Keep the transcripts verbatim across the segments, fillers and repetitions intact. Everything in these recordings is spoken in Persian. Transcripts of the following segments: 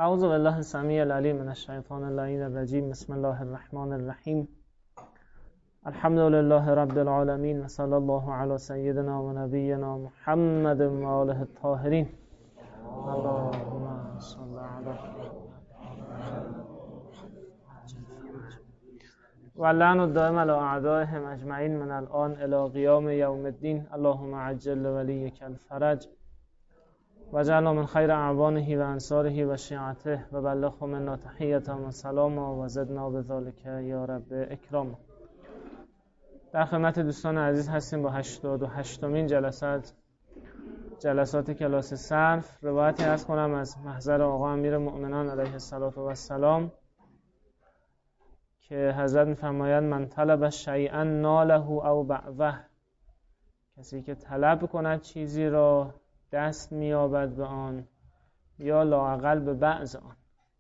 اعوذ بالله السمیع العلیم من الشیطان اللعین الرجیم. بسم الله الرحمن الرحیم. الحمد لله رب العالمین و صلی الله علی سیدنا و نبینا محمد و آله الطاهرین. اللهم صل علی و لعن الدائم علی اعدائهم اجمعین من الان الی قیام یوم الدین. اللهم عجل ولیک الفرج وجعلنا من خیر اعوانه و انصاره و شیعته و بلغهم منا تحیة و سلاما و زدنا بذلک یا رب اکرام. در خدمت دوستان عزیز هستیم با هشتاد و هشتمین جلسات جلسات کلاس صرف. روایتی عرض کنم از محضر آقا امیر مؤمنان علیه السلام که حضرت می‌فرمایند من طلب شیئا ناله او بعضه، کسی که طلب کند چیزی را دست می‌یابد به آن یا لااقل به بعض آن.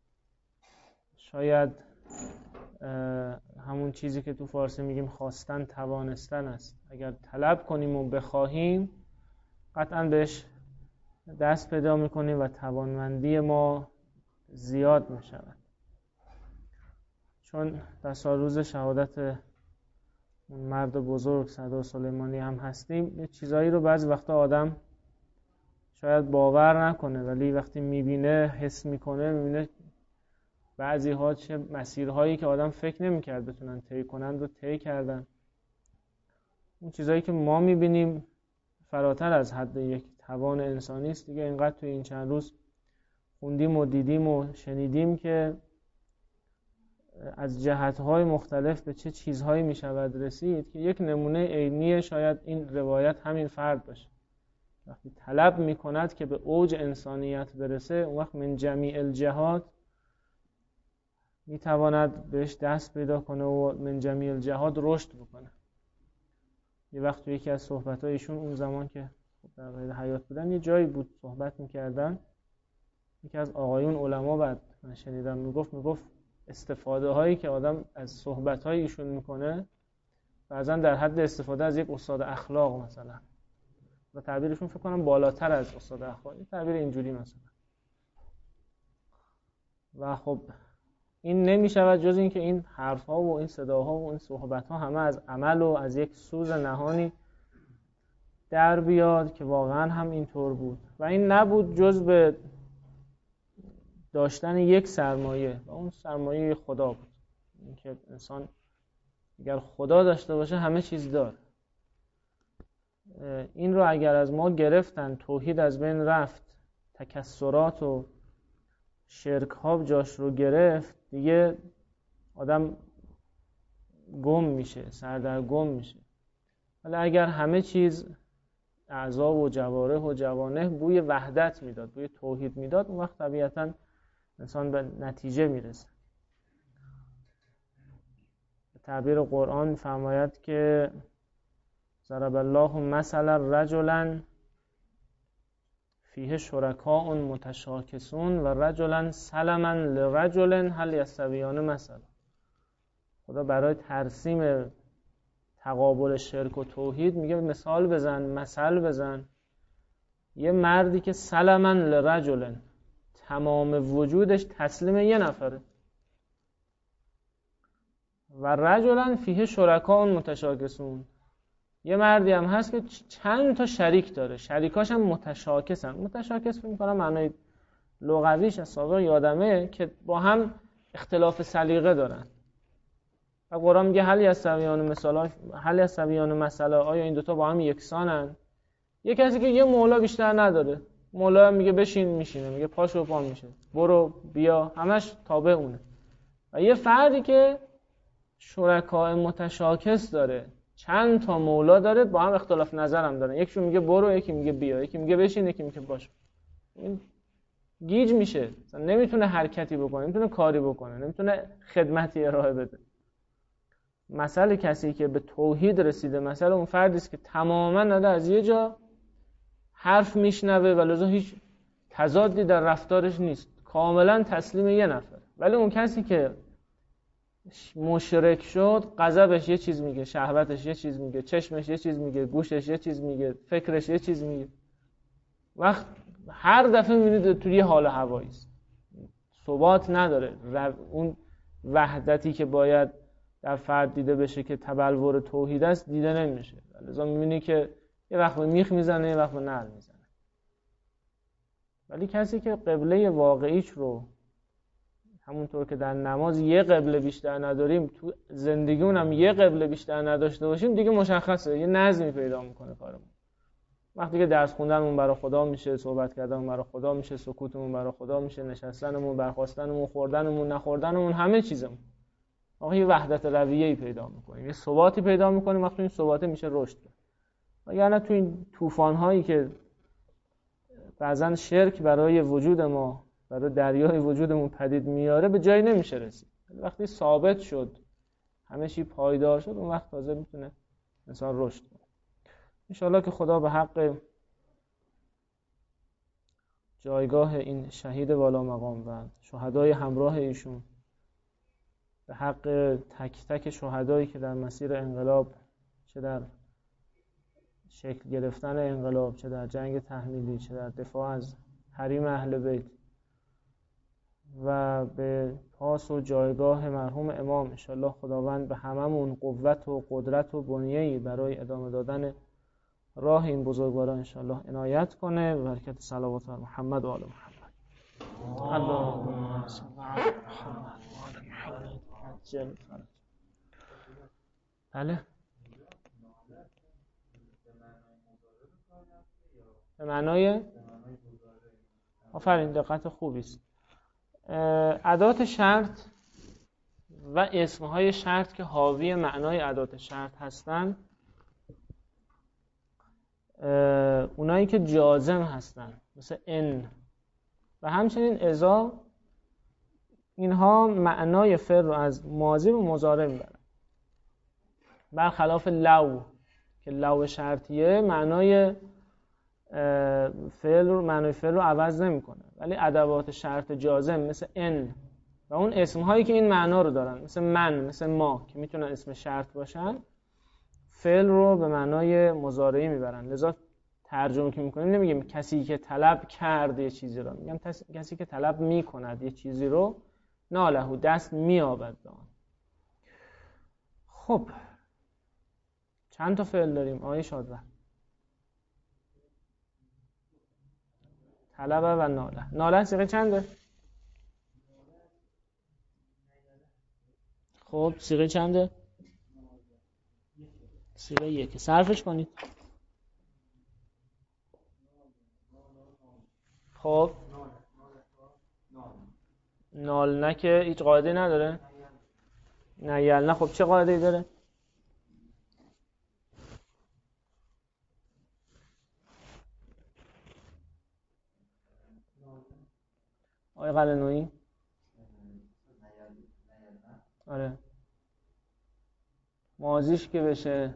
شاید همون چیزی که تو فارسی میگیم خواستن توانستن است. اگر طلب کنیم و بخواهیم قطعا بهش دست پیدا میکنیم و توانمندی ما زیاد میشود. چون در روز شهادت اون مرد بزرگ سردار سلیمانی هم هستیم، یه چیزایی رو بعضی وقتا آدم شاید باور نکنه ولی وقتی میبینه حس میکنه، میبینه بعضی ها چه مسیرهایی که آدم فکر نمیکرد بتونن طی کنند و طی کردن. اون چیزایی که ما میبینیم فراتر از حد یک توان انسانی است دیگه. اینقدر توی این چند روز خوندیم و دیدیم و شنیدیم که از جهتهای مختلف به چه چیزهایی میشود رسید که یک نمونه عینی شاید این روایت همین فرد باشه. وقتی طلب میکند که به اوج انسانیت برسه، اون وقت من جمیع الجهات میتواند بهش دست پیدا کنه و من جمیع الجهات رشد بکنه. یه وقت توی یکی از صحبت‌های ایشون اون زمان که در قید حیات بودن یه جایی بود صحبت میکردن، یکی از آقایون علما بعد من شنیدم میگفت میگفت استفاده هایی که آدم از صحبت‌های ایشون میکنه بعضا در حد استفاده از یک استاد اخلاق مثلا، و تعبیرشون فکر کنم بالاتر از استاد اخلاق، تعبیر اینجوری مثلا. و خب این نمیشود جز این که این حرف‌ها و این صداها و این صحبت‌ها همه از عمل و از یک سوز نهانی در بیاد که واقعا هم اینطور بود و این نبود جز به داشتن یک سرمایه و اون سرمایه خدا بود. اینکه انسان اگر خدا داشته باشه همه چیز داره. این رو اگر از ما گرفتن، توحید از بین رفت، تکثرات و شرک ها جاش رو گرفت، دیگه آدم گم میشه، سردرگم میشه. ولی اگر همه چیز اعضا و جوارح و جوانح بوی وحدت میداد، بوی توحید میداد، اون وقت طبیعتاً انسان به نتیجه میرسه. به تعبیر قرآن فرماید که ضرب الله مثلا رجلا فیه شرکاء متشاکسون و رجلا سلما لرجل هل یستویان مثلا. خدا برای ترسیم تقابل شرک و توحید میگه مثال بزن، مثل بزن. یه مردی که سلما لرجل، تمام وجودش تسلیم یه نفره، و رجلا فیه شرکاء متشاکسون، یه مردی هم هست که چند تا شریک داره، شریکاش هم متشاکسن. متشاکس فکر می‌کنم معنای لغویش از سابق یادمه که با هم اختلاف سلیقه دارن. و قرآن میگه هل یستویان مثلا، هل یستویان مثلا، آیا این دوتا با هم یکسانن؟ یه کسی که یه مولا بیشتر نداره، مولا میگه بشین میشینه، میگه پاشو پا میشه، برو بیا، همش تابع اونه. و یه فردی که شرکای متشاکس داره، چند تا مولا داره، با هم اختلاف نظر هم دارن. یکیشون میگه برو، یکی میگه بیا، یکی میگه بشین، یکی میگه باش. این گیج میشه، نمیتونه حرکتی بکنه، نمیتونه کاری بکنه، نمیتونه خدمتی ارائه بده. مثل کسی که به توحید رسیده، مثل اون فردی است که تماما نده از یه جا حرف میشنوه و لذا هیچ تضادی در رفتارش نیست، کاملا تسلیم یه نفر. ولی اون کسی که مشرک شد، غضبش یه چیز میگه، شهوتش یه چیز میگه، چشمش یه چیز میگه، گوشش یه چیز میگه، فکرش یه چیز میگه. وقت هر دفعه میبینید توی یه حال هوایی است. ثبات نداره. اون وحدتی که باید در فرد دیده بشه که تبلور توحید است دیده نمیشه. لذا میبینی که یه وقت به میخ میزنه، یه وقت به نعل میزنه. ولی کسی که قبله واقعیش رو همونطور که در نماز یه قبله بیشتر نداریم، تو زندگیمون هم یه قبله بیشتر نداشته باشیم، دیگه مشخصه یه نظمی پیدا میکنه کارمون. وقتی که درس خوندنمون برای خدا میشه، صحبت کردنمون برای خدا میشه، سکوتمون برای خدا میشه، نشستنمون، برخاستنمون، خوردنمون، نخوردنمون، همه چیزمون، آقا یه وحدت رویه‌ای پیدا میکنیم، یه ثباتی پیدا میکنیم. وقتی این ثبات میشه رشد. وگرنه تو این طوفان‌هایی که بعضن شرک برای وجود ما، برای دریای وجودمون پدید میاره، به جایی نمیشه رسید. وقتی ثابت شد، همه چی پایدار شد، اون وقت تازه میتونه انسان رشد کنه. انشاءالله که خدا به حق جایگاه این شهید والا مقام و شهدای همراه ایشون، به حق تک تک شهدایی که در مسیر انقلاب، چه در شکل گرفتن انقلاب، چه در جنگ تحمیلی، چه در دفاع از حریم اهل بیت، و به پاس و جایگاه مرحوم امام، انشاءالله خداوند به هممون قوت و قدرت و بنیه‌ای برای ادامه دادن راه این بزرگواران انشاءالله عنایت کنه. به برکت صلوات بر محمد و آل محمد. اللهم صل علی محمد و آل محمد عجل فرج. بله، به معنای آفرین، دقت خوبی است. ادات شرط و اسمهای شرط که حاوی معنای ادات شرط هستن، اونایی که جازم هستن مثل ان و همچنین اذا، اینها معنای فعل رو از ماضی و مضارع میبرن، برخلاف لو که لو شرطیه معنای فعل رو معنای فعل رو عوض نمیکنه، ولی ادوات شرط جازم مثل ان و اون اسمهایی که این معنا رو دارن مثل من، مثل ما، که میتونن اسم شرط باشن، فعل رو به معنای مضارعی میبرن. لذا ترجمه که میکنیم نمیگیم کسی که طلب کرد یه چیزی رو، میگم کسی که طلب میکند یه چیزی رو، نالهو، دست میابد به آن. خب چند تا فعل داریم آقای شادوه؟ طلب و ناله. ناله صیغه چنده؟ خب صیغه چنده؟ صیغه یک. صرفش کنید. خب نال نه که هیچ قاعده نداره؟ نه یل نه. خب چه قاعده ای داره؟ آقای قلنویی؟ آره ماضیش که بشه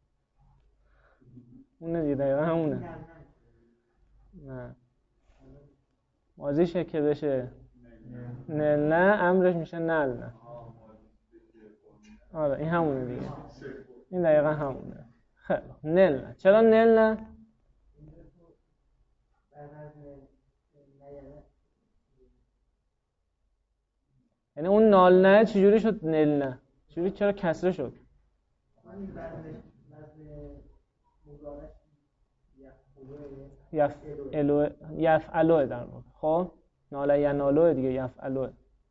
اونه دیگه، دقیقا همونه. نه ماضیش که بشه نل نه، امرش میشه نل نه. آره این همونه دیگه، این دقیقا همونه. خیلی نل نه. چرا نل نه؟ یعنی اون نال نه چجوری شد نل نه؟ چجوری، چرا کسره شد؟ یفعلو یفعلو در واقع. خب ناله ینالو دیگه، یفعلو.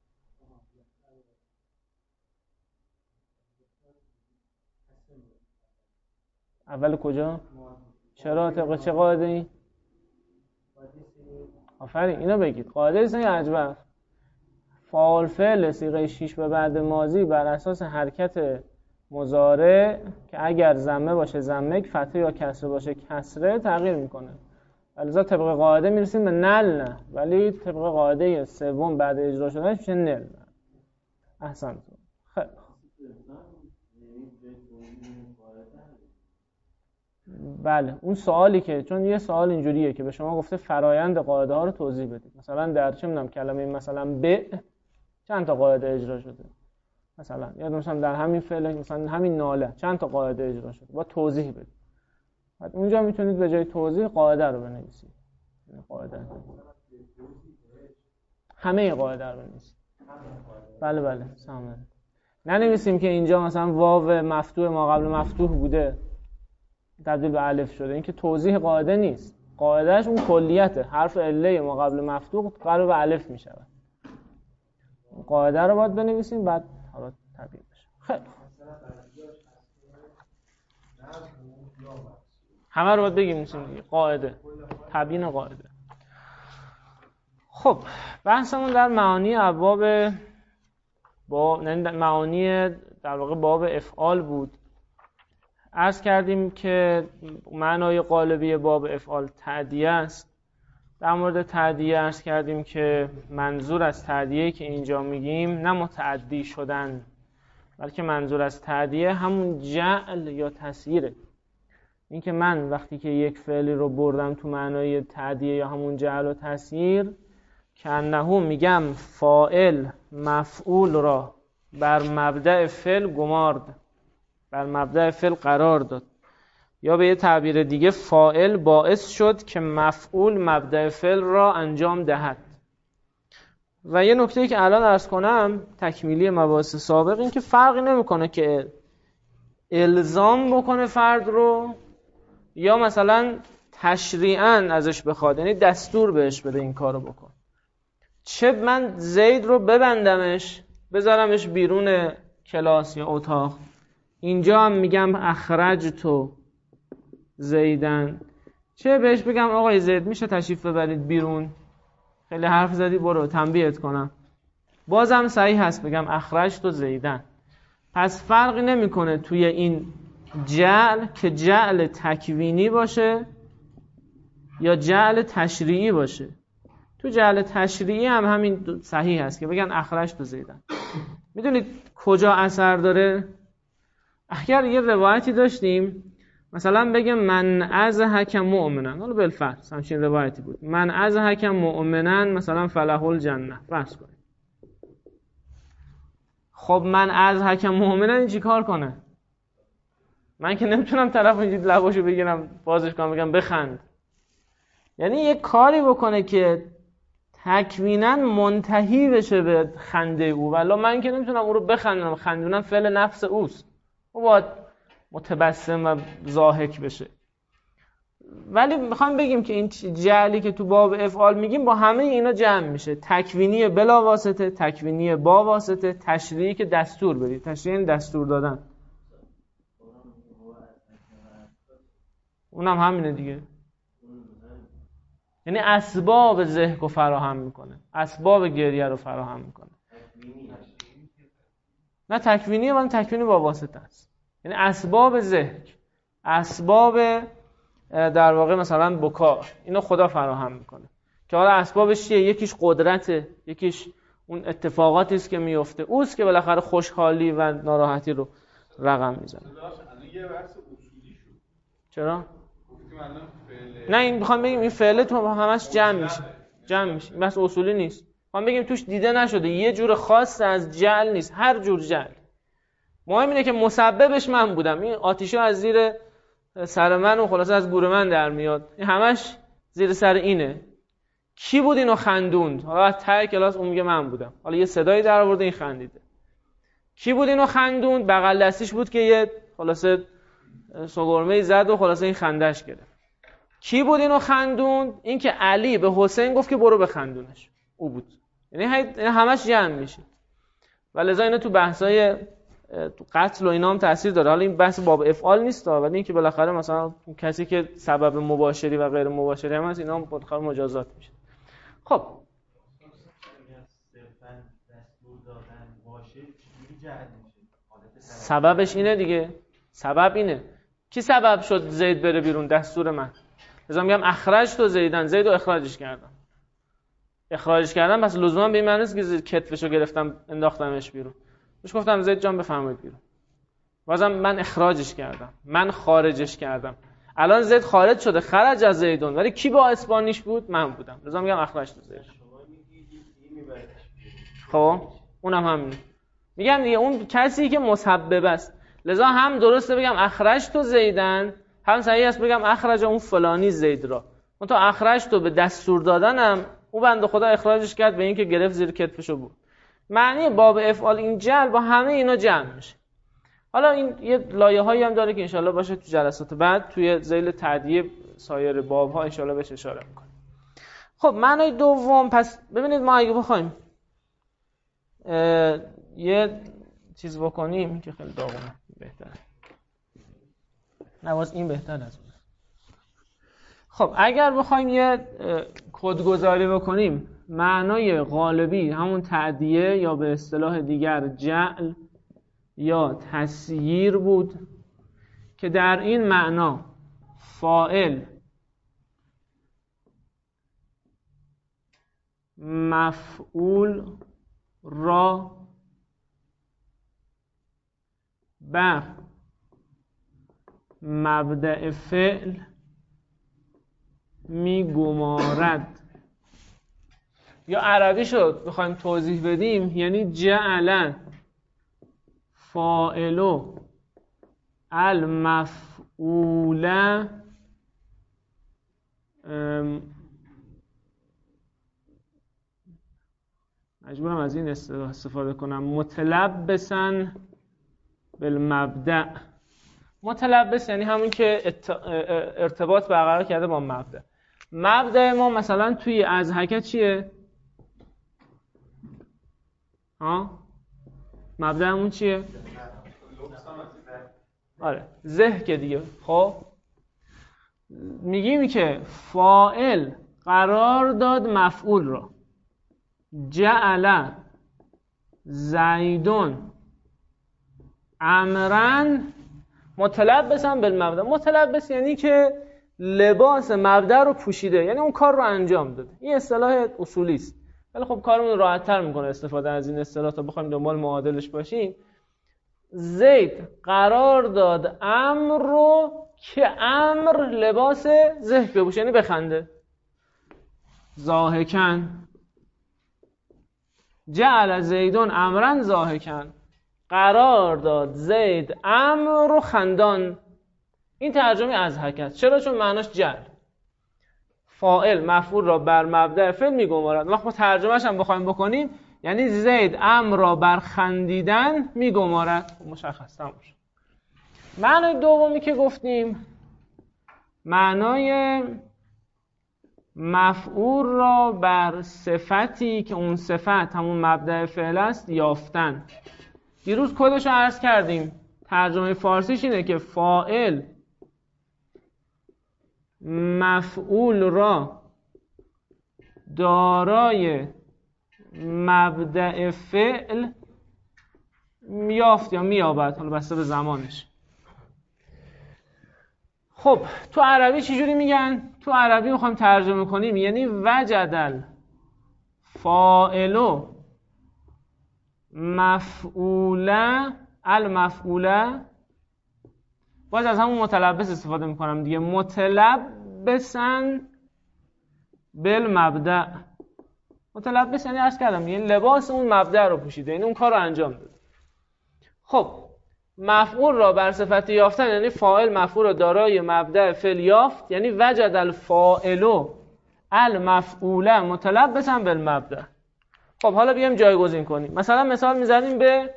اول کجا؟ چرا طبق چه قاعده ای؟ آفرین اینو بگید. قاعده ایست یا عجبه؟ فاعل فعل صیغه شش به بعد ماضی بر اساس حرکت مضارع که اگر ضمه باشه ضمه، فتحه یا کسره باشه کسره، تغییر میکنه. لذا طبق قاعده میرسیم به نل نه، ولی طبق قاعده سوم بعد اجرا شدنش میشه نل نه. احسنت. خیلی بله اون سوالی که، چون یه سوال اینجوریه که به شما گفته فرایند قاعده ها رو توضیح بدید، مثلا در چه میدونم کلمه مثلا ب چند تا قاعده اجرا شده، مثلا یا مثلا در همین فعل مثلا همین ناله چند تا قاعده اجرا شده، با توضیح بدید. بعد اونجا میتونید به جای توضیح قاعده رو بنویسید. قاعده همه قاعده رو بنویسیم. بله بله سامه. ننویسیم که اینجا مثلا واو مفتوح ما قبل مفتوح بوده تبدیل به الف شده. این که توضیح قاعده نیست. قاعدهش اون کلیته. حرف عله ما قبل مفتوح قلب به الف می شود. قاعده رو باید بنویسیم بعد حالا تبدیل بشه. خیلی همه رو باید بگیم دیگه. قاعده تبیین قاعده. خب بحثمون در معانی ابواب با معانی در واقع باب افعال بود. عرض کردیم که معنای قالبی باب افعال تعدیه است. در مورد تعدیه عرض کردیم که منظور از تعدیه که اینجا میگیم نه متعدی شدن، بلکه منظور از تعدیه همون جعل یا تسییره. این که من وقتی که یک فعلی رو بردم تو معنای تعدیه یا همون جعل و تسییر، که انه میگم فاعل مفعول را بر مبدأ فعل گمارد، بر مبدأ فعل قرار داد، یا به یه تعبیر دیگه فاعل باعث شد که مفعول مبدأ فعل را انجام دهد. و یه نکته که الان عرض کنم تکمیلی مباحث سابق، این که فرقی نمیکنه که الزام بکنه فرد رو یا مثلا تشریعاً ازش بخواد، یعنی دستور بهش بده این کارو بکن. چه من زید رو ببندمش بذارمش بیرون کلاس یا اتاق، اینجا هم میگم اخرج تو زیدن، چه بهش بگم آقای زید میشه تشریف ببرید بیرون، خیلی حرف زدی برو تنبیهت کنم، بازم صحیح هست بگم اخرج تو زیدن. پس فرقی نمیکنه توی این جعل که جعل تکوینی باشه یا جعل تشریعی باشه. تو جعل تشریعی هم همین صحیح هست که بگن اخرج تو زیدن. میدونید کجا اثر داره؟ اگر یه روایتی داشتیم مثلا بگم من از حکم مؤمنن، حالا بالفرض همچین روایتی بود، من از حکم مؤمنن مثلا فله الجنه، فرض کنید. خب من از حکم مؤمنن این چی کار کنه؟ من که نمیتونم طرف اینجوری لباشو بگیرم بازش کنم بگم بخند. یعنی یه کاری بکنه که تکویناً منتهی بشه به خنده او، ولی من که نمیتونم او رو بخندم، خندونم فعل نفس اوست، او باید متبسم و ضاحک بشه. ولی میخوام بگیم که این جعلی که تو باب افعال میگیم با همه اینا جمع میشه. تکوینی بلا واسطه، تکوینی با واسطه، تشریعی که دستور بدید. تشریعی این دستور دادن، اونم همینه دیگه. یعنی اسباب ضحک رو فراهم میکنه، اسباب گریه رو فراهم میکنه. نه تکوینیه، ولی تکوینی با واسطه است. یعنی اسباب ضحک، اسباب در واقع مثلا بکا، اینو خدا فراهم میکنه. که حالا اسبابش چیه؟ یکیش قدرته، یکیش اون اتفاقاتی است که میفته، اوست که بالاخره خوشحالی و ناراحتی رو رقم میزنه. یه بحث اصولی شد. چرا؟ نه این میخوام بگیم این فعله تو همش جمع میشه، جمع میشه، این بحث اصولی نیست. میخوام بگیم توش دیده نشده یه جور خاص از جعل نیست، هر جور جعل. مهم اینه که مسببش من بودم، این آتیشا از زیر سر من و خلاصه از گور من در میاد، این همش زیر سر اینه. کی بود اینو خندوند؟ حالا ته کلاس اون میگه من بودم، حالا یه صدایی در آورده این خندیده. کی بود اینو خندوند؟ بغل دستیش بود که یه خلاصه سگرمه‌ای زد و خلاصه این خندش گرفت. کی بود اینو خندوند؟ این که علی به حسین گفت که برو بخندونش، او بود. یعنی همش جمع میشه. و لذا اینا تو بحثای تو قتل و اینا هم تاثیر داره. حالا این بحث باب افعال نیست، ولی این که بالاخره مثلا کسی که سبب مباشری و غیر مباشری هم هست، اینا هم بالاخره مجازات میشه. خب سببش اینه دیگه، سبب اینه. کی سبب شد زید بره بیرون؟ دستور من. لذا میگم اخرج تو زیدن، زیدو اخراجش کردم. اخراجش کردم پس لزوما به این معنی نیست که کتفشو گرفتم انداختمش بیرون. بهش گفتم زید جان بفرمایید بیرون. بازم من اخراجش کردم، من خارجش کردم. الان زید خارج شده، خرج از زیدون، ولی کی با اسپانیش بود؟ من بودم. لذا میگم اخراج تو زید. خب اونم همین. میگم دیگه اون کسی که مسبب است. لذا هم درسته بگم اخرج تو زیدن، هم صحیح است بگم اخرج اون فلانی زید را. اون تا اخرج تو به دستور دادنم او بنده خدا اخراجش کرد به این که گرفت زیر کتفشو بود. معنی باب افعال این جعل با همه اینا جمع میشه. حالا این یه لایه‌هایی هم داره که انشالله باشه تو جلسات بعد توی ذیل تعدیه سایر باب‌ها انشالله بهش اشاره میکنه. خب معنای دوم، پس ببینید ما اگه بخوایم یه چیز بکنیم که خیلی داغونه بهتره، نواز این بهتر از اون. خب اگر بخوایم یه کدگذاری بکنیم، معنای غالبی همون تعدیه یا به اصطلاح دیگر جعل یا تسییر بود که در این معنا فاعل مفعول را بر مبدأ فعل می گمارد. یا عربی شد بخوایم توضیح بدیم یعنی جعل فاعلو المفعول مجبورم از این اصطلاح استفاده کنم متلبسن بالمبدأ. متلبس یعنی همون که ارتباط برقرار کرده با مبدأ. مبدأ ما مثلا توی اضحکه چیه؟ ها؟ مبدأمون چیه؟ آره زه که دیگه. خب میگیم که فاعل قرار داد مفعول را، جعل زیدون امرن متلبسن بالمبدأ. متلبس یعنی که لباس مبدأ رو پوشیده، یعنی اون کار رو انجام داده. این اصطلاح اصولی است، ولی خب کارمون راحت‌تر میکنه استفاده از این اصطلاح تا بخوایم دنبال معادلش باشیم. زید قرار داد امر رو که امر لباس ضحک بپوشه، یعنی بخنده. ضاحکن جعل زیدون امرن ضاحکن، قرار داد زید امر رو خندان. این ترجمه اضحک است. چرا؟ چون معناش جعل، فاعل مفعول را بر مبدأ فعل میگمارد. وقتی ما ترجمهش هم بخوایم بکنیم یعنی زید امر را بر خندیدن میگمارد. مشخص تموم شد. معنای دومی که گفتیم معنای مفعول را بر صفتی که اون صفت همون مبدأ فعل است یافتن. دیروز کدش رو عرض کردیم. ترجمه فارسیش اینه که فاعل مفعول را دارای مبدأ فعل یافت یا میابد، حالا بسته به زمانش. خب تو عربی چی جوری میگن؟ تو عربی میخوایم ترجمه کنیم یعنی وجدل فاعلو مفعوله المفعوله. باز از همون متلبس استفاده میکنم دیگه، متلبسن بالمبدأ. متلبس یعنی عرض کردم یعنی لباس اون مبدأ رو پوشیده، یعنی اون کار رو انجام داده. خب مفعول را بر صفت یافتن یعنی فاعل مفعول را دارای مبدأ فعل یافت، یعنی وجد الفاعل المفعول متلبسا بالمبدأ. خب حالا بیایم جایگزین کنیم. مثلا مثال میزنیم به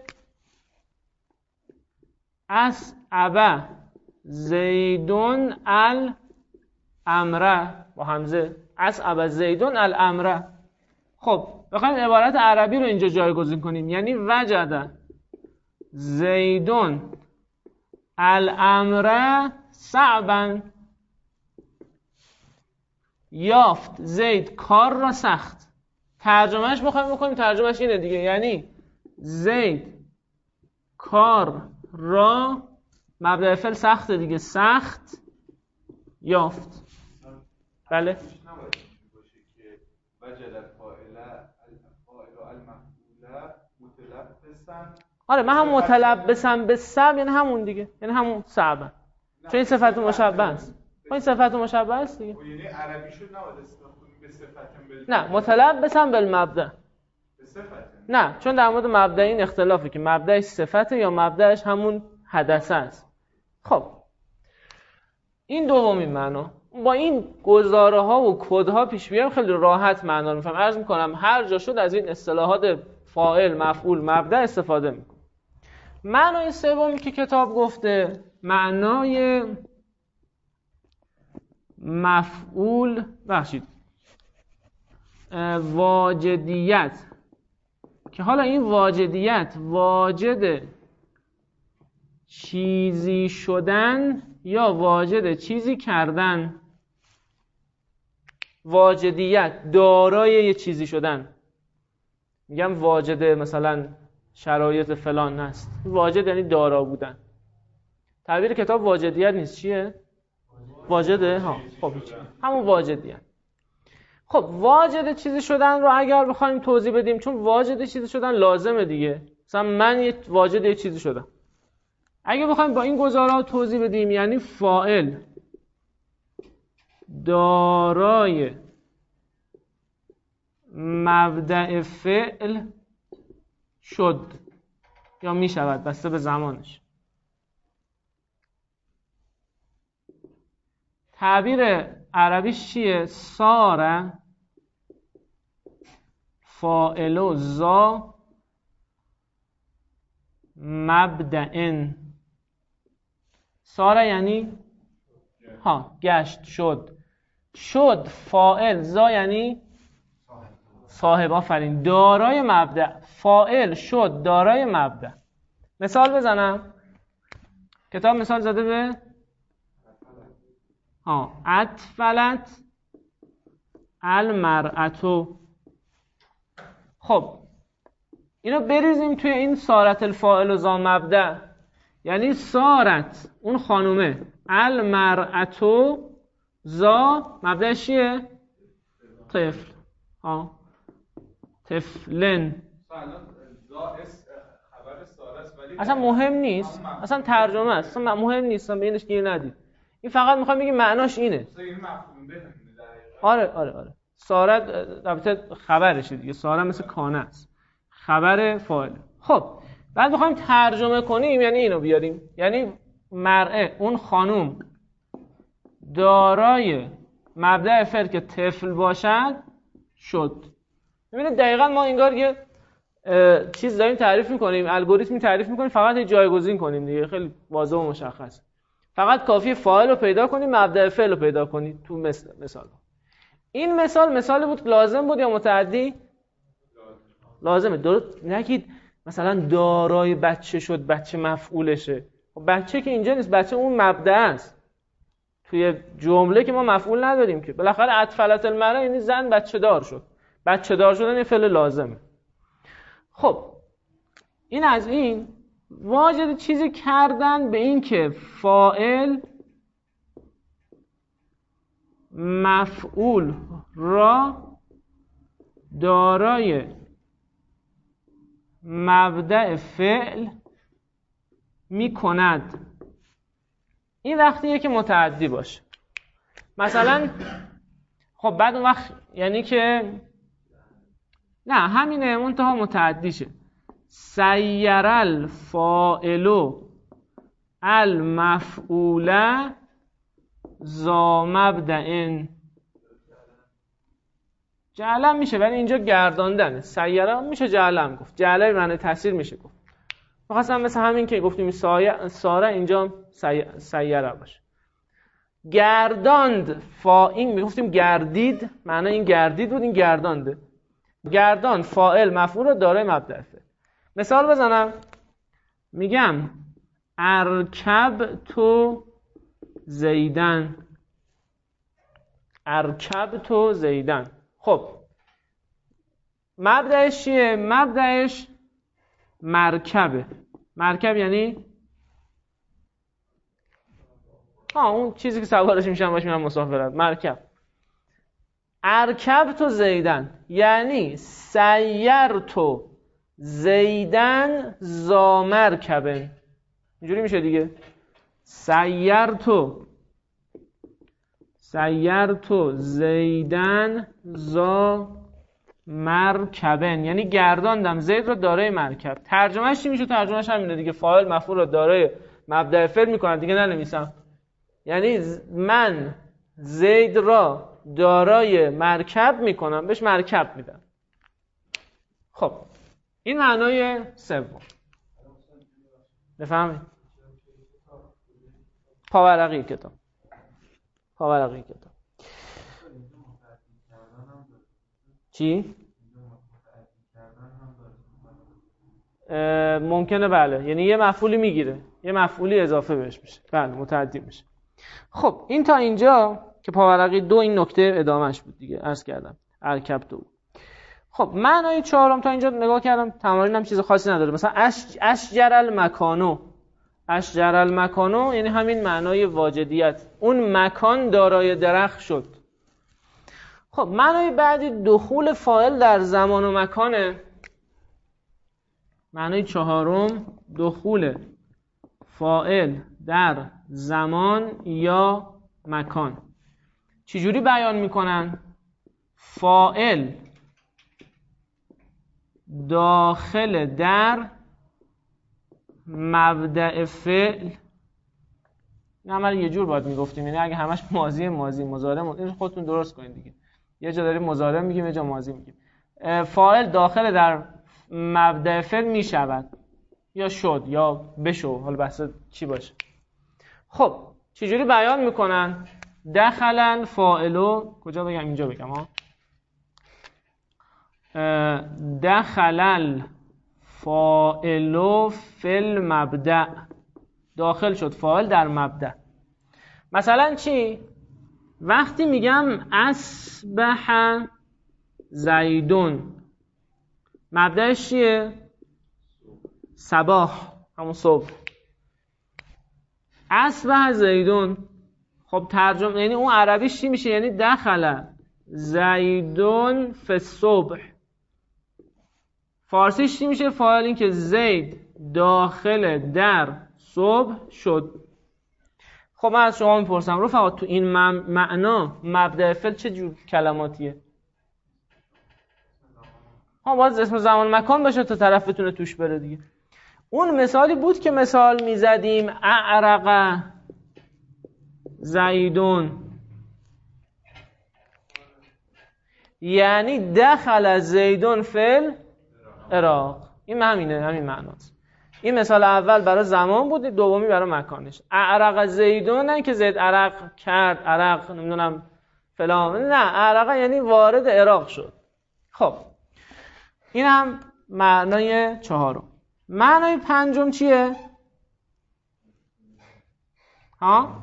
اسعب زیدون الامر با همزه، اسعب زیدون الامر. خب بخوایم عبارت عربی رو اینجا جایگزین کنیم یعنی وجد زیدون الامر صعبا، یافت زید کار را سخت. ترجمهش بخوایم بکنیم ترجمهش اینه دیگه، یعنی زید کار را مبدأ فعل سخت دیگه، سخت یافت. بله آره من هم متلبسم به سب یعنی همون دیگه، یعنی همون صعبه، چون این صفت مشبه است. این صفت مشبه است دیگه. یعنی عربی شد نباید استفاده به صفتم بل نه متلبسم بالمبدأ به صفت. نه، چون در مورد مبدأ این اختلافی که مبدأش صفته یا مبدأش همون حدثه است. خب این دومین معنا. با این گزاره ها و کد ها پیش بیام خیلی راحت معنا رو میفهم. عرض میکنم هر جا شد از این اصطلاحات فاعل، مفعول، مبدأ استفاده میکنم. معنای سومی که کتاب گفته معنای مفعول بخشید واجدیت، که حالا این واجدیت واجد چیزی شدن یا واجد چیزی کردن. واجدیت دارای یه چیزی شدن. میگم واجد مثلا شرایط فلان هست، واجد یعنی دارا بودن. تعبیر کتاب واجدیت نیست، چیه؟ واجده؟ ها خب همون واجدیت. خب واجد چیزی شدن رو اگر بخوایم توضیح بدیم، چون واجد چیزی شدن لازمه دیگه، مثلا من یه واجد یه چیزی شدم، اگه بخوایم با این گزارا توضیح بدیم یعنی فاعل دارای مبدأ فعل شد یا می شود بسته به زمانش. تعبیر عربیش چیه؟ ساره فاعل ذا مبدأ. ساره یعنی ها گشت، شد. شد فاعل، ذا یعنی صاحب. آفرین. دارای مبدأ. فاعل شد دارای مبدأ. مثال بزنم. کتاب مثال زده به ها اطفلت المرأتو. خب اینو بریزیم توی این سارت الفاعل و ذا مبدأ، یعنی سارت اون خانومه، المرأتو ذا مبدأش چیه؟ طفل. ها طفلن. اصلا مهم نیست، اصلا ترجمه است، اصلا مهم نیست، به اینش گیر ندید. این فقط میخوام بگیم معناش اینه. آره آره آره سارت البته خبرشه دیگه، ساره مثل کانه است، خبر فاعل. خب بعد میخوایم ترجمه کنیم یعنی اینو بیاریم، یعنی مرأه اون خانوم دارای مبدأ فعل که طفل باشد شد. ببینید دقیقاً ما انگار یه چیز داریم تعریف میکنیم، الگوریتمی تعریف میکنیم، فقط یه جایگزین کنیم دیگه، خیلی واضح و مشخص. فقط کافیه فاعل رو پیدا کنیم، مبدأ فعل رو پیدا کنید تو مثل مثال. این مثال مثال بود لازم بود یا متعدی؟ لازمه. درست نگید مثلا دارای بچه شد، بچه مفعولشه. خب بچه که اینجا نیست، بچه اون مبدأ است. توی جمله که ما مفعول نداریم که. بالاخره اطفلت المرأة یعنی زن بچه دار شد. بچه دار شدن یه فعل لازمه. خب این از این. واجد چیزی کردن به این که فاعل مفعول را دارای مبدأ فعل می کند. این وقتیه که متعدی باشه. مثلا خب بعد اون وقت یعنی که نه همینه، منتها متعدی شه. سیر الفاعل المفعول ذا مبدأ. جعلم میشه ولی اینجا گرداندنه. سیره میشه جعلم گفت، جعله معنی تاثیر میشه گفت. می‌خواستم مثل همین که گفتیم ساره اینجا سیره باشه. گرداند فاعل میگفتیم گردید، معنی این گردید بود، این گردانده. گردان فاعل مفعول دارای مبدأ فعل. مثال بزنم. میگم ارکب تو زیدن. ارکب تو زیدن. خب مبدأش چیه؟ مبدأش مرکبه. مرکب یعنی ها اون چیزی که سوارش میشن باش میرن مسافرت. مرکب. ارکب تو زیدن یعنی سیر تو زیدن ذا مرکبن. اینجوری میشه دیگه. سیر تو سیر تو زیدن ذا مرکبن یعنی گرداندم زید رو دارای مرکب. ترجمهش چی میشه؟ ترجمهش همینه دیگه. فاعل مفعول رو دارای مبدأ فعل میکنه دیگه، ننویسم. یعنی من زید را دارای مرکب میکنم، بهش مرکب میدم. خب این معنای سوم. بفهمید؟ پاورقی کتاب پاورقی کتاب چی؟ ممکنه بله، یعنی یه مفعولی میگیره، یه مفعولی اضافه بهش میشه، بله متعدی میشه. خب این تا اینجا که پاورقی دو این نکته ادامهش بود دیگه، عرض کردم ارکب دو. خب معنای چهارم تا اینجا نگاه کردم، تمرینم چیز خاصی نداره. مثلا اش اشجر المکانو، اشجر المکانو یعنی همین معنای واجدیت، اون مکان دارای درخت شد. خب معنای بعدی دخول فاعل در زمان و مکانه. معنای چهارم دخول فاعل در زمان یا مکان. چجوری بیان میکنن؟ فاعل داخل در مبدأ فعل. این عمل یه جور باید میگفتیم، یعنی اگه همش ماضی ماضی مضارع این خودتون درست کنید دیگه. یه جا داریم مضارع میگیم، یه جا ماضی میگیم. فاعل داخل در مبدأ فعل میشود، یا شد یا بشو، حالا بحث چی باشه. خب چجوری بیان میکنن؟ دخلن فاعلو، کجا بگم؟ اینجا بگم ها. دخلل فاعلو فی المبدأ، داخل شد فاعل در مبدأ. مثلا چی؟ وقتی میگم اصبح زیدون، مبدأش چیه؟ صباح، همون صبح. اصبح زیدون، خب ترجمه یعنی اون عربیش چی میشه؟ یعنی دخل زیدون فی الصبح. فارسیش چی میشه؟ فاعل این که زید داخل در صبح شد. خب من از شما میپرسم رفقا، تو این معنا مبدأ فعل چه جور کلماتیه؟ ها باز اسم زمان مکان باشه تا طرف بتونه توش بره دیگه. اون مثالی بود که مثال میزدیم اعرق زیدون، یعنی دخل زیدون فی العراق. این همینه، همین معناست. این مثال اول برای زمان بود، دومی برای مکانش. اعرق زیدون نه که زید عرق کرد، عرق نمیدونم فلان، نه، اعرق یعنی وارد عراق شد. خب این هم معنای چهارم. معنای پنجم چیه؟ ها؟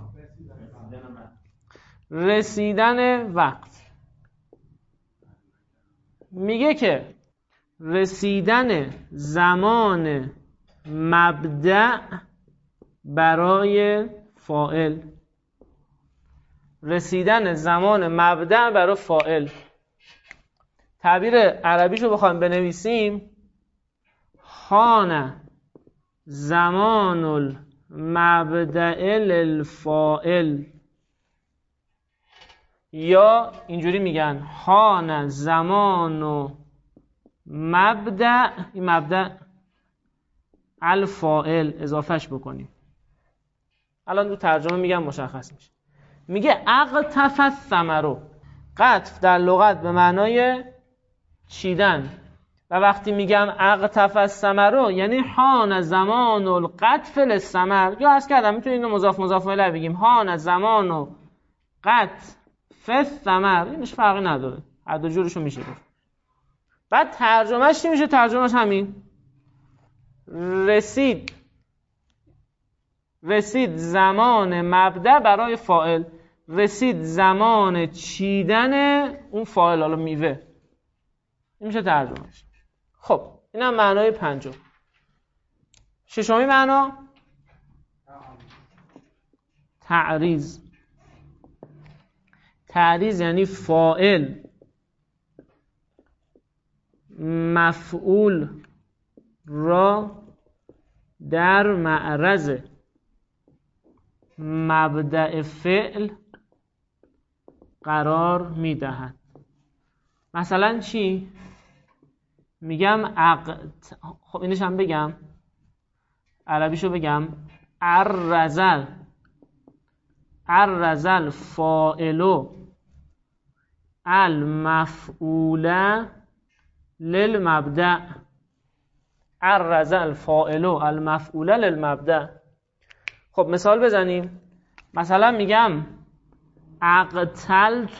رسیدن وقت. میگه که رسیدن زمان مبدأ برای فاعل، رسیدن زمان مبدأ برای فاعل. تعبیر عربیشو بخوایم بنویسیم، حان زمان المبدأ للفاعل، یا اینجوری میگن حان زمان و مبدأ، این مبدأ الفاعل اضافهش بکنیم. الان تو ترجمه میگم مشخص میشه. میگه اقطف الثمر. قطف در لغت به معنای چیدن، و وقتی میگم اقطف الثمر یعنی حان زمان القطف للثمر. یا عرض کردم میتونید اینو مضاف مضاف الیه بگیم، حان زمان و قطف الثمر، اینش فرقی نداره، هر دو جورشو میشه گفت. بعد ترجمهش چی میشه؟ ترجمهش همین، رسید رسید زمان مبدأ برای فاعل، رسید زمان چیدن اون فاعل، حالا میوه. این میشه ترجمهش. خب این هم معنای پنجم. ششمی معنا تعریض. تعریض یعنی فاعل مفعول را در معرض مبدأ فعل قرار میدهد. مثلا چی؟ میگم عقد، خب اینش هم بگم، عربیشو بگم، عرضل عرض الفاعل المفعول للمبدأ. عرض الفاعل المفعول للمبدأ. خب مثال بزنیم. مثلا میگم اقتلت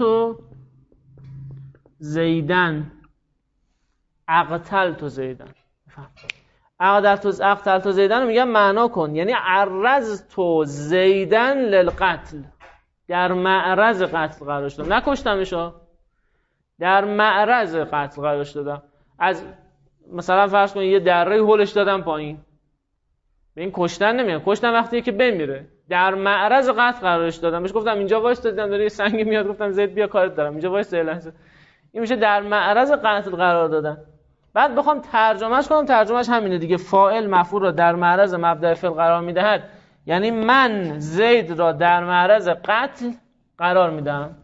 زیدن. اقتلت زیدن. اقتلت اقتلت زیدن رو میگم معنا کن، یعنی عرضت زیدن للقتل، در معرض قتل قرارش دادم، نکشتمشو، در معرض قتل قرارش دادم. از مثلا فرض کن یه دره هولش دادم پایین، به این کشتن نمیاد، کشتن وقتیه که بمیره، در معرض قتل قرارش دادم، بهش گفتم اینجا وایس، دیدم داره یه سنگ میاد، گفتم زید بیا کارت دارم، اینجا وایس لحظه. این میشه در معرض قتل قرار دادن. بعد بخوام ترجمهش کنم، ترجمهش همینه دیگه، فاعل مفعول را در معرض مبدأ فعل قرار میدهد، یعنی من زید را در معرض قتل قرار میدم.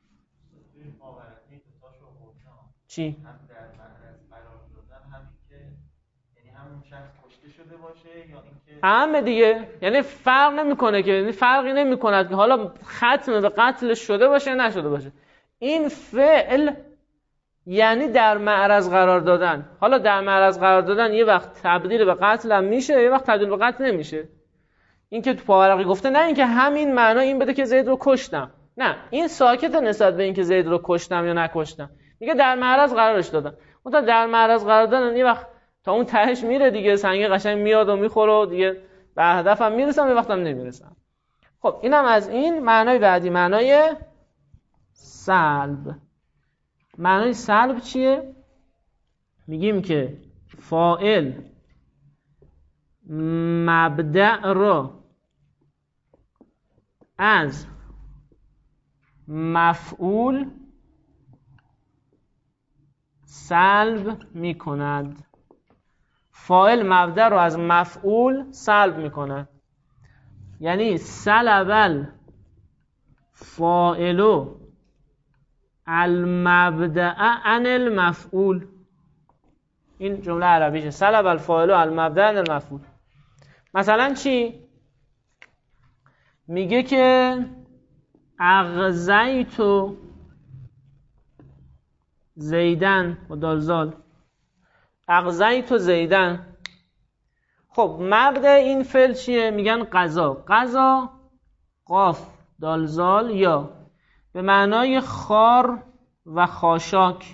چی؟ هم در معرض قرار دادن، همین که یعنی همون شخص کشته شده باشه یا اینکه همه دیگه، یعنی فرق نمیکنه که، یعنی فرقی نمیکند که حالا ختم به قتل شده باشه نشده باشه. این فعل یعنی در معرض قرار دادن. حالا در معرض قرار دادن یه وقت تبدیل به قتل هم میشه، یه وقت تبدیل به قتل نمیشه. این که تو پاورقی گفته نه اینکه همین معنا این بده که زید رو کشتم، نه، این ساکت نسبت به اینکه زید رو کشتم یا نکشتم، میگه در معرض قرارش دادم. اون تا در معرض قرار دادن یه وقت تا اون تهش میره دیگه، سنگ قشنگ میاد و میخوره و دیگه به هدفم میرسم، یه وقتم نمیرسم. خب اینم از این. معنای بعدی معنای سلب. معنای سلب چیه؟ میگیم که فاعل مبدأ را از مفعول سلب میکند. فاعل مبدأ را از مفعول سلب میکند، یعنی سلب الفاعل المبدأ عن المفعول. این جمله عربیشه، سلب الفاعل المبدأ عن المفعول. مثلا چی؟ میگه که اغزیت زیدن و دالزال، اغزیت زیدن. خب مبدأ این فعل چیه؟ میگن قضا. قضا قاف دالزال یا به معنای خار و خاشاک.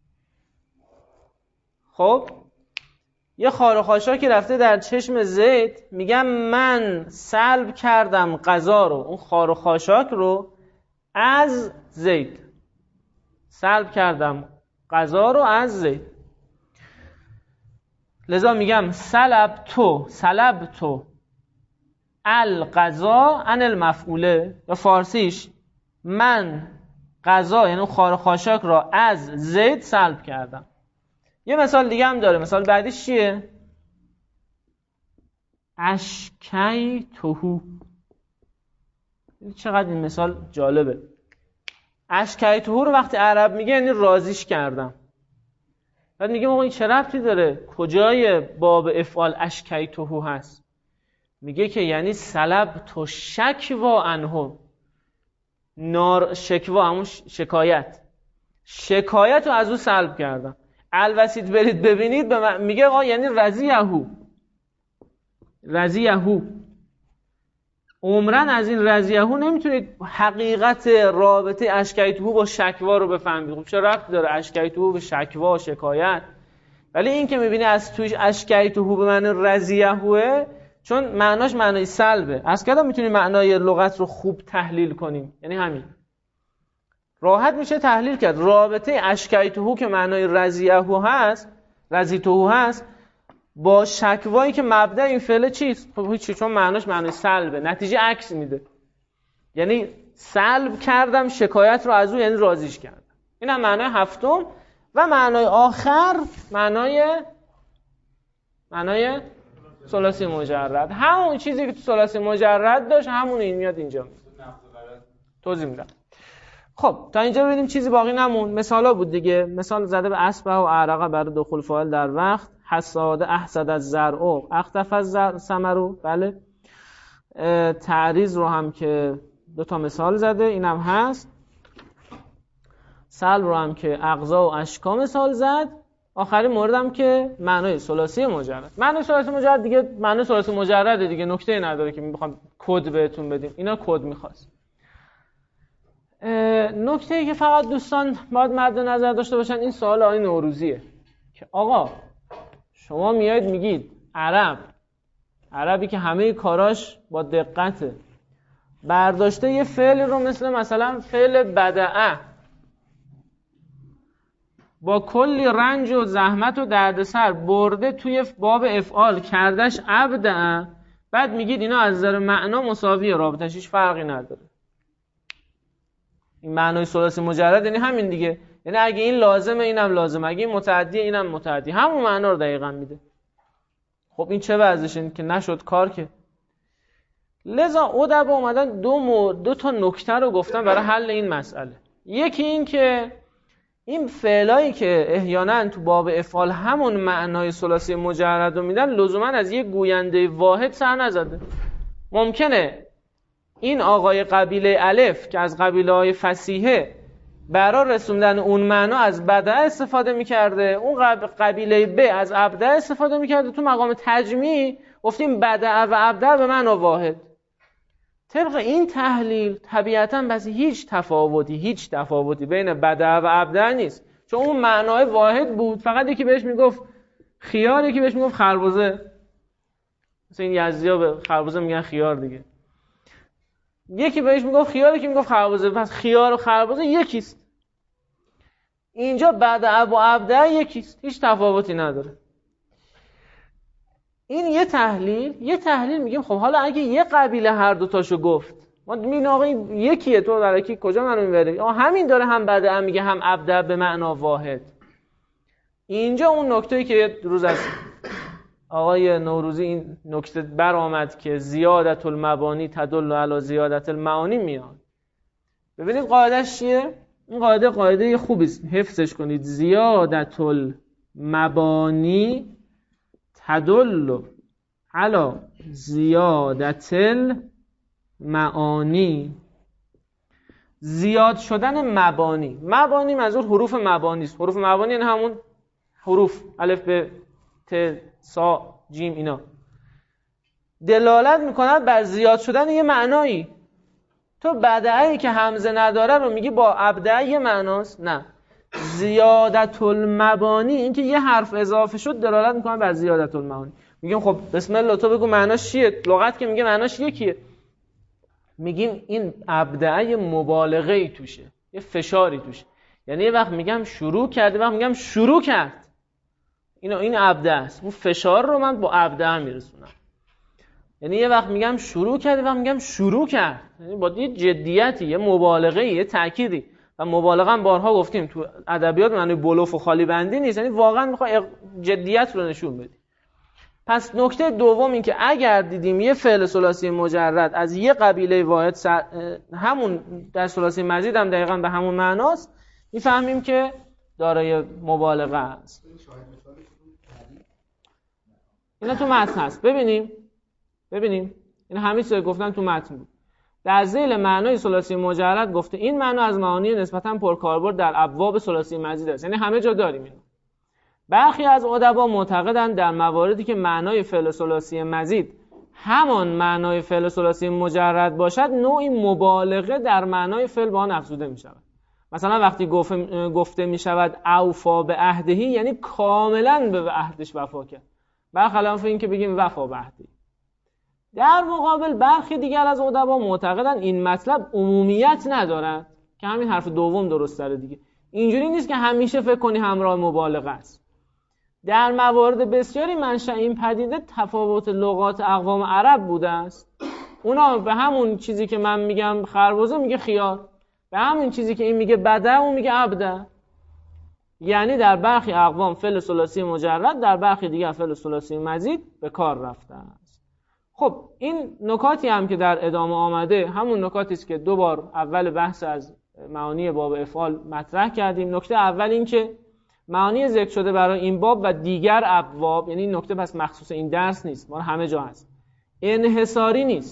خب یه خار و خاشاکی رفته در چشم زید، میگم من سلب کردم قضا رو، اون خار و خاشاک رو از زید، سلب کردم قضا رو از زید. لذا میگم سلب تو، سلب تو القضا عن المفعوله، یا فارسیش من قضا یعنی خار و خاشاک را از زید سلب کردم. یه مثال دیگه هم داره. مثال بعدیش چیه؟ اشکی توهو. چقدر این مثال جالبه. اشکی توهو رو وقتی عرب میگه یعنی راضیش کردم. بعد میگه آقا این چه ربطی داره؟ کجای باب افعال اشکی توهو هست؟ میگه که یعنی سلب تو شکوا عنه، نار شکوا همون شکایت، شکایت رو از او سلب کردم. الوسید برید ببینید به میگه آقا یعنی رضیهو، رضیهو. عمرن از این رضیهو نمیتونید حقیقت رابطه اشکیتهو با شکوا رو بفهمید. خب چه ربطی داره اشکیتهو به شکوا و شکایت؟ ولی این که میبینی از توش اشکیتهو به معنی رضیهوه، چون معناش معنای سلبه. از کدام میتونیم معنای لغت رو خوب تحلیل کنیم؟ یعنی همین راحت میشه تحلیل کرد. رابطه اشکیتهو که معنای رضیهو هست، رضیتهو هست، با شکوایی که مبدأ این فعل چیست؟ خب هیچی، چون معناش معنای سلبه، نتیجه عکس میده. یعنی سلب کردم شکایت رو از او، یعنی راضیش کردم. این هم معنای هفتم. و معنای آخر معنای معنای ثلاثی مجرد، همون چیزی که تو ثلاثی مجرد داشت همون این میاد اینجا. توضیح میدم. خب تا اینجا ببینیم چیزی باقی نمون. مثالا بود دیگه. مثال زده به اسبه و اعرقه برای دخول فاعل در وقت. حساد احسد از زرع اختف از ثمرو. بله. تعریض رو هم که دو تا مثال زده، اینم هست. سلب رو هم که اقضا و اشکا مثال زد. آخرین موردم که معنای ثلاثی مجرد. معنای ثلاثی مجرد دیگه معنای ثلاثی مجرده دیگه، نکته نداره که میخوام کد بهتون بدیم. اینا کد میخواست. نکته‌ای که فقط دوستان باید مد نظر داشته باشن این سوال آقای نوروزیه که آقا شما میایید میگید عرب عربی که همه کاراش با دقته برداشته یه فعل رو مثل مثلا فعل بدعه با کلی رنج و زحمت و دردسر برده توی باب افعال کردش ابدعه، بعد میگید اینا از نظر معنا مساویه، رابطه‌اش هیچ فرقی نداره. این معنای ثلاثی مجرد یعنی همین دیگه، یعنی اگه این لازمه اینم لازمه، اگه این متعدیه اینم متعدی، همون معنا رو دقیقاً میده. خب این چه وضعشه که نشد کار که. لذا ادبا اومدن دو مو دو تا نکته رو گفتن برای حل این مسئله. یکی این که این فعلایی که احیانا تو باب افعال همون معنای ثلاثی مجرد رو میدن لزوما از یک گوینده واحد سر نزده. ممکنه این آقای قبیله الف که از قبیله های فصیحه برای رسوندن اون معنا از بدعه استفاده میکرده، اون قبیله ب از ابدعه استفاده میکرده، تو مقام تجمیع گفتیم بدعه و ابدعه به معنا واحد. طبق این تحلیل طبیعتاً بس هیچ تفاوتی هیچ تفاوتی بین بدعه و ابدعه نیست، چون اون معنای واحد بود، فقط یکی بهش میگفت خیار یکی بهش میگفت خربزه. مثلا این یزدی‌ها به خربزه میگن خیار دیگه، یکی بهش میگفت خیار یکی میگفت خربزه، پس خیار و خربزه یکیست. اینجا بدعه و ابدعه یکیست، هیچ تفاوتی نداره. این یه تحلیل. یه تحلیل میگیم خب حالا اگه یه قبیله هر دو تاشو گفت، ما میگیم آقا این یکیه، تو در کی کجا منو میبری؟ آقا همین داره، هم بدعه میگه هم ابدعه به معنا واحد. اینجا اون نکته‌ای که روز از آقای نوروزی این نکته برآمد که زیادت المبانی تدل علی زیادت المعانی میاد. ببینید قاعده‌اش چیه؟ این قاعده قاعده خوبی است، حفظش کنید. زیادت المبانی تدل علی زیادت المعانی. زیاد شدن مبانی، مبانی منظور حروف مبانی است. حروف مبانی یعنی همون حروف الف به ت سا جیم، اینا دلالت میکنند بر زیاد شدن یه معنایی. تو بدعه‌ای که همزه نداره رو میگی با ابدعه یه معناست؟ نه، زیادت المبانی این که یه حرف اضافه شد دلالت میکنه بر زیادت المعانی. میگیم خب بسم الله تو بگو معناش چیه؟ لغت که میگه معناش یکیه. میگیم این ابدعه مبالغه ای توشه، یه فشاری توشه. یعنی یه وقت میگم شروع کرد، یه وقت میگم شروع کرد. اینو این ابدعه است، اون فشار رو من با ابدعه میرسونم. یعنی یه وقت میگم شروع کرد، یه وقت میگم شروع کرد. یعنی با یه جدیتی، یه مبالغه، یه تأکیدی. و مبالغه هم بارها گفتیم تو ادبیات معنی بلوف و خالی بندی نیست، یعنی واقعا میخوای جدیت رو نشون بدی. پس نکته دوم این که اگر دیدیم یه فعل ثلاثی مجرد از یه قبیله واحد سر... همون در ثلاثی مزید هم دقیقاً به همون معناست، میفهمیم که دارای مبالغه است. اینا تو متن هست. ببینیم ببینیم این همین چیزا گفتن تو متن بود. در ذیل معنای ثلاثی مجرد گفته این معنا از معانی نسبتاً پرکاربرد در ابواب ثلاثی مزید است، یعنی همه جا داریم اینو. برخی از ادبا معتقدند در مواردی که معنای فعل ثلاثی مزید همان معنای فعل ثلاثی مجرد باشد، نوعی مبالغه در معنای فعل با آن افزوده می شود. مثلا وقتی گفته, گفته می شود اوفا به عهدهی، یعنی کاملا به عهدش وفا کرد، برخلاف این که بگیم وفا به عهدی. در مقابل برخی دیگر از ادبا معتقدند این مطلب عمومیت ندارد، که همین حرف دوم درست داره دیگه. اینجوری نیست که همیشه فکر کنی همراه مبالغه است. در موارد بسیاری منشأ این پدیده تفاوت لغات اقوام عرب بوده است. اونا به همون چیزی که من میگم خربزه میگه خیار، به همون چیزی که این میگه بدعه اون میگه ابدعه. یعنی در برخی اقوام فعل ثلاثی مجرد، در برخی دیگر فعل ثلاثی مزید به کار رفته است. خب این نکاتی هم که در ادامه آمده همون نکاتی است که دو بار اول بحث از معانی باب افعال مطرح کردیم. نکته اول این که معانی ذکر شده برای این باب و دیگر ابواب، یعنی این نکته پس مخصوص این درس نیست، ما همه جا هست، انحصاری نیست.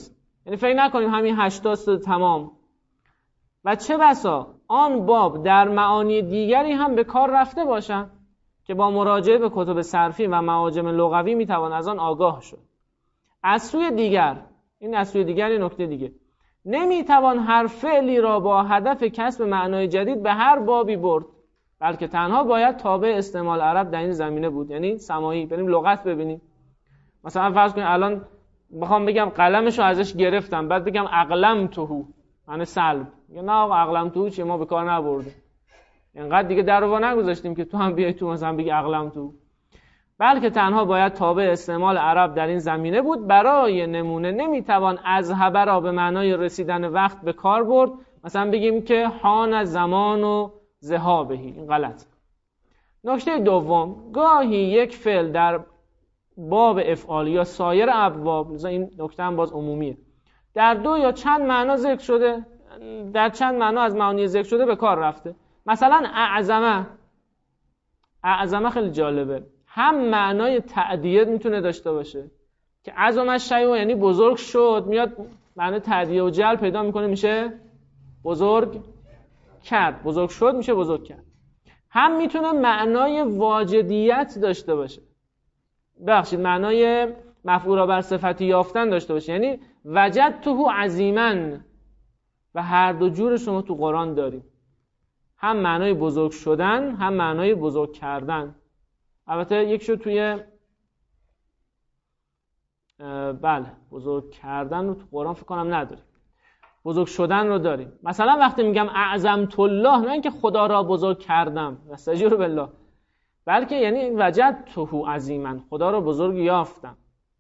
یعنی فکر نکنیم همین هشتاست تمام. و چه بسا آن باب در معانی دیگری هم به کار رفته باشند که با مراجعه به کتب صرفی و معاجم لغوی میتوان از آن آگاه شد. از سوی دیگر، این از سوی دیگر این نکته دیگه، نمیتوان هر فعلی را با هدف کسب معنای جدید به هر بابی برد، بلکه تنها باید تابع استعمال عرب در این زمینه بود. یعنی سماعی، بریم لغت ببینیم. مثلا فرض کنید الان بخوام بگم قلمشو ازش گرفتم، بعد بگم اقلمتهو، یعنی سلب. میگه نه آقا اقلمتهو چیه، ما به کار نبردیم، اینقدر دیگه در رو نگذاشتیم که تو هم بیای تو مثلا بگی اقلمتهو. بلکه تنها باید تابع استعمال عرب در این زمینه بود. برای نمونه نمیتوان از هبه را به معنای رسیدن وقت به کار برد، مثلا بگیم که حان زمان و ذهابهی، این غلط. نکته دوم، گاهی یک فعل در باب افعال یا سایر ابواب، مثلا این نکته هم باز عمومیه، در دو یا چند معنا ذکر شده، در چند معنا از معانی ذکر شده به کار رفته. مثلا اعظمه، اعظمه خیلی جالبه، هم معنای تعدیه میتونه داشته باشه که عظم الشیء یعنی بزرگ شد، میاد معنی تعدیه و جل پیدا میکنه، میشه بزرگ کرد، بزرگ شد میشه بزرگ کرد. هم میتونه معنای واجدیت داشته باشه، ببخشید معنای مفعول بر صفتی یافتن داشته باشه، یعنی وجدته عظیما، و هر دو جور شما تو قرآن داریم، هم معنای بزرگ شدن هم معنای بزرگ کردن. البته یکشو توی بله بزرگ کردن رو تو قرآن فکر کنم نداریم، بزرگ شدن رو داریم. مثلا وقتی میگم اعظمت الله، نه اینکه خدا را بزرگ کردم استجیر بالله، بلکه یعنی وجدته عظیما، خدا را بزرگ یافتم.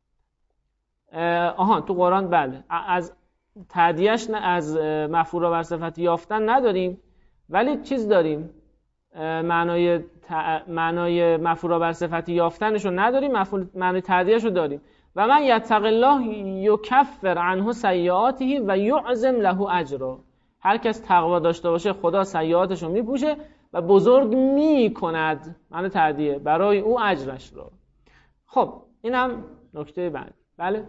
آها تو قرآن بله از تعدیهش از مفعول بر صفت یافتن نداریم، ولی چیز داریم، معنای تع... معنای مفعول بر صفت یافتنش رو نداریم، مفعول معنای تعدیهش رو داریم. و من یتق الله یکفر عنه سیئاته و یعظم له اجرا، هر کس تقوا داشته باشه خدا سیئاتش رو میپوشه و بزرگ میکند، معنی تعدیه، برای او اجرش رو. خب اینم نکته بعد. بله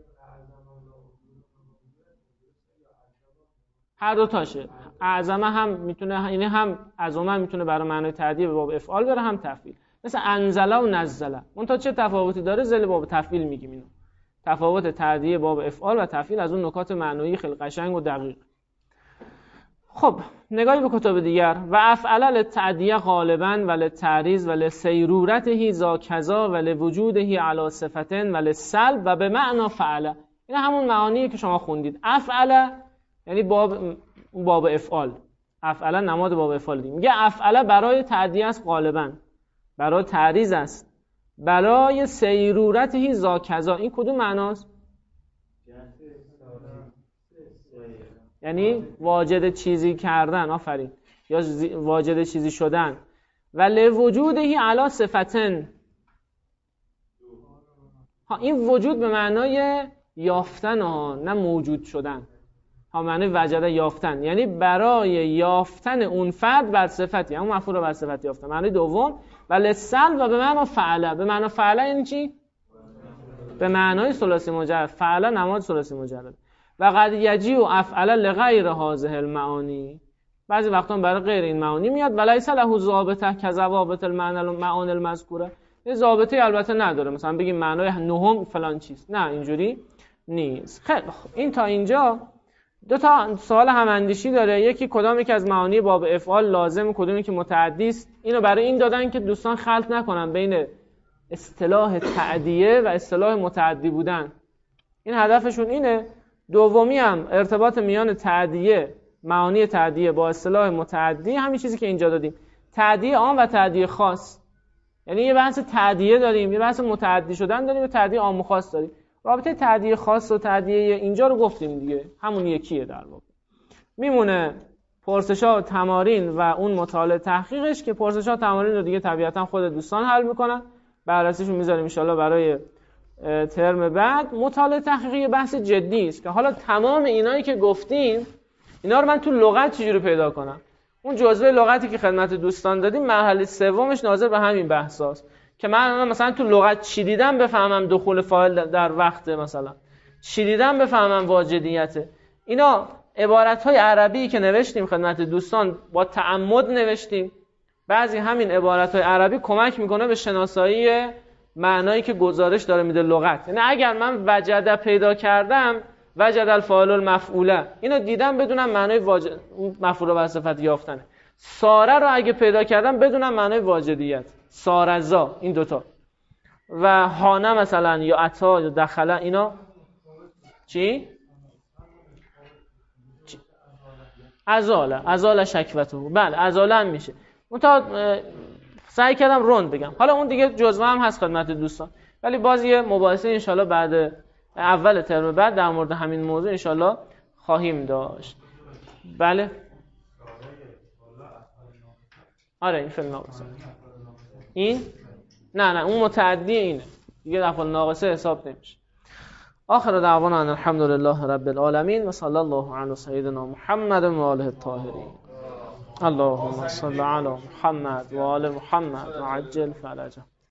هر دو تاشه، اعظمه هم میتونه، یعنی هم عظمه میتونه برای معنای تعدیه به باب افعال بره، هم تفعیل، مثل انزله و نزله. اون تا چه تفاوتی داره؟ زل باب تفعیل میگیم اینو، تفاوت تعدیه باب افعال و تفعیل از اون نکات معنایی خیلی قشنگ و دقیق. خب نگاهی به کتب دیگر. و افعل للتعدیه غالبا و للتعریض و لسیرورته ذا کذا و لوجوده علی صفتن و للسلب و به معنا فعل. این همون معانیه که شما خوندید. افعل یعنی باب باب افعال، افعل نماد باب افعال دیم. میگه افعل برای تعدیه است غالبا، برای تعریض است، برای سیرورته ذا کذا. این کدوم معناست؟ یعنی واجد چیزی کردن، آفرین، یا واجد چیزی شدن. و لوجوده علی صفتن، ها این وجود به معنای یافتن ها، نه موجود شدن. ها معنی وجد یافتن، یعنی برای یافتن اون فرد بر صفتی، همون مفعول رو بر صفت یافتن. معنی دوم و لسل و به معنی فعله. به معنی فعله یعنی چی؟ به معنای ثلاثی مجرد. فعله نماد ثلاثی مجرد. و قد یجی و افعل لغیر هذه المعانی، بعضی وقتا برای غیر این معانی میاد. ولیس له ضابطه کضوابط المعانی المذکوره، یه ضابطه البته نداره، مثلا بگیم معنای نهم فلان چیز، نه اینجوری نیست. خیلی خب این تا اینجا دو تا سوال هماندیشی داره، یکی کدام یک از معانی باب افعال لازم، کدومی که متعدی است. اینو برای این دادن که دوستان خلط نکنن بین اصطلاح تعدیه و اصطلاح متعدی بودن، این هدفشون اینه. دومی هم ارتباط میان تعدیه، معانی تعدیه با اصطلاح متعدی، همین چیزی که اینجا دادیم، تعدیه عام و تعدیه خاص. یعنی یه بحث تعدیه داریم، یه بحث متعدی شدن داریم، و تعدیه عام و خاص داریم. رابطه تعدیه خاص و تعدیه اینجا رو گفتیم دیگه، همون یکیه در واقع. میمونه پرسش‌ها و تمارین و اون مطالعه تحقیقش، که پرسش‌ها و تمارین رو دیگه طبیعتا خود دوستان حل میکنن، بررسیشون میذاریم ان شاءالله برای ترم بعد. مطالعه تحقیقی بحث جدی است که حالا تمام اینایی که گفتیم اینا رو من تو لغت چجوری پیدا کنم. اون جزوه لغتی که خدمت دوستان دادیم مرحله سومش ناظر به همین بحثاست، که من مثلا تو لغت چی دیدم بفهمم دخول فاعل در وقت مثلا، چی دیدم بفهمم واجدیته. اینا عبارت‌های عربی که نوشتیم خدمت دوستان با تعمد نوشتیم. بعضی همین عبارت‌های عربی کمک میکنه به شناسایی معنایی که گزارش داره میده لغت. یعنی اگر من وجد پیدا کردم، وجد الفاعل المفعوله، اینو دیدم بدونم معنای واجد مفعول بر صفت یافتنه. ساره رو اگه پیدا کردم بدونم معنای واجدیت، سارزا، این دوتا. و هانه مثلا یا عطا یا دخله، اینا چی؟ ازاله، ازاله شکوتو. بله ازاله هم میشه. منتها سعی کردم روند بگم. حالا اون دیگه جزوه هم هست خدمت دوستان، ولی باز یه مباحثه انشالله بعد اول ترم بعد در مورد همین موضوع انشالله خواهیم داشت. بله آره این فعل ناقصه. این نه نه اون متعدی اینه دیگه، افعال ناقصه حساب نمیشه. آخر دعوانا الحمد لله رب العالمین و صلی الله علی سیدنا محمد و آله الطاهرین. اللهم صل علی محمد و آل محمد و عجل فرجهم.